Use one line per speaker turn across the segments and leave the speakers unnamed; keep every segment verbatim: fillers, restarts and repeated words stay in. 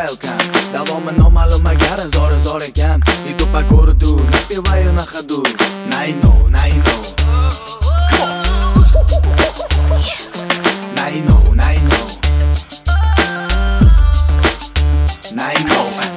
welcome. Davomi noma'lum agar zor zor ekan. Youtube ko'ridu, napevаю на ходу. Nay no, nay no. Nay no, nay no. Nay no.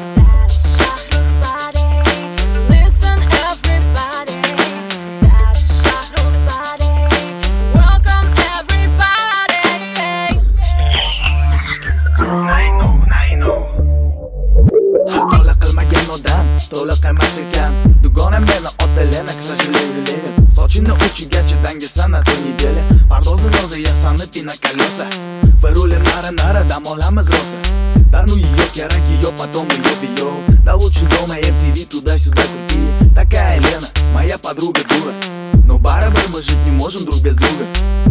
To'liq emas ekan dugonam meni otalana к сожалению. Sochini uchigacha dangasana to недели. Pardozi noza yasanib pina колеса. Вырулим нара-нара, дам olamiz rosa. Да ну ее кераки, ее потом ее бьё. Да лучше дома эм ти ви туда-сюда крути. Такая Лена, моя подруга дура. Но барабар мы жить не можем друг без друга.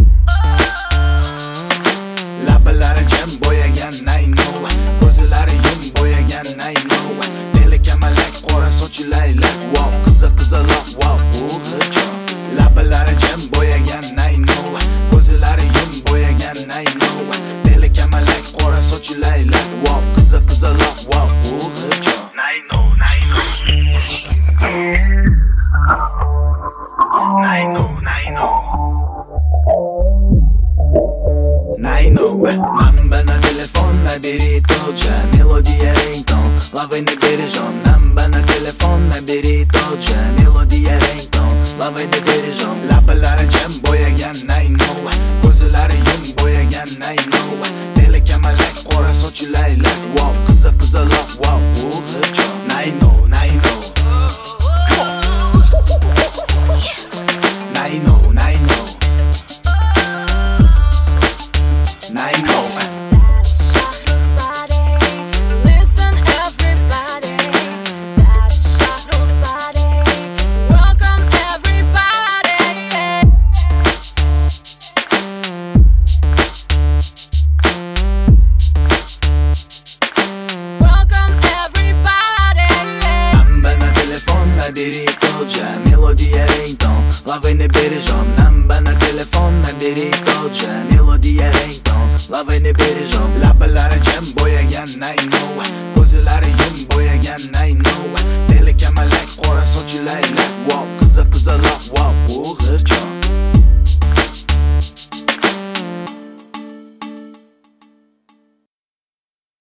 Labalari jam bo'yagan nay no. Ko'zlari yum bo'yagan nay no. Kamalak qora sochi laylak wow qiziq qizaloq wow bu qichon. Labalari jam bo'yagan nay no. Ko'zlari yum bo'yagan nay no. Deli kamalak qora sochi laylak wow qiziq qizaloq wow bu qichon. Nay no, nay no. Nay no, nay no. Nay no. Нам бы на телефон набери тот же мелодия рингтон. Лавы не бережем. Нам бы на телефон набери тот же мелодия рингтон. Лавы не бережем. Labalari jam bo'yagan nay no. Ko'zlari yum bo'yagan nay no. Deli kamalak qora sochi laylak wow qiziq qizaloq wow bu qichon. Nay no, nay no. Nay no, nay no. Nay no. Набери тот же мелодия рингтон. Лавы не бережем. Нам бы на телефон набери тот же мелодия рингтон. Лавы не бережем. Labalari jam bo'yagan nay no. Ko'zlari yum bo'yagan nay no.